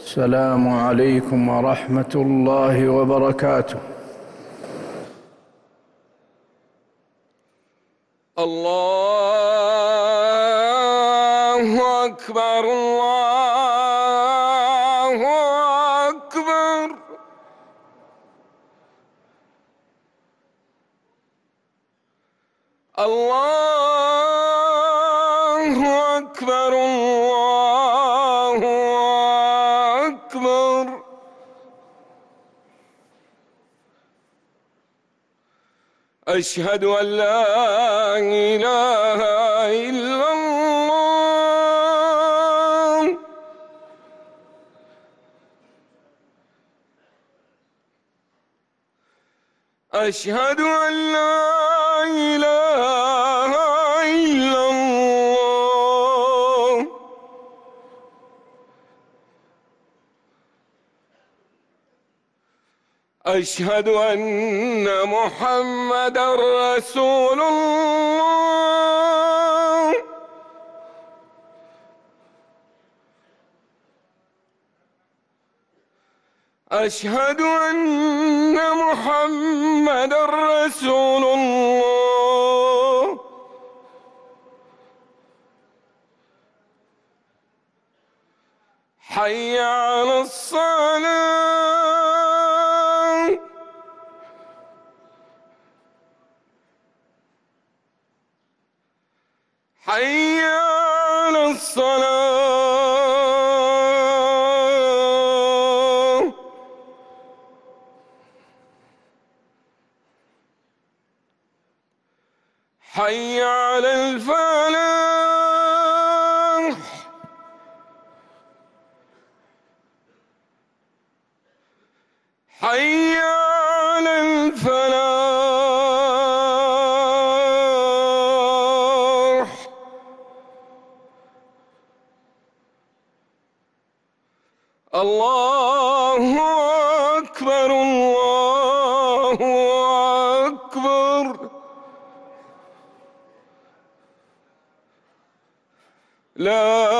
السلام عليكم ورحمة الله وبركاته. الله أكبر، الله أكبر. الله أكبر، الله أكبر. أشهد أن لا إله إلا الله. أشهد أن لا إله إلا الله. أشهد أن محمدًا رسول الله. أشهد أن محمدًا رسول الله. حي على الصلاة. حي على الصلاة. حي على الفلاح. حي على الفلاح. الله أكبر، الله أكبر. لا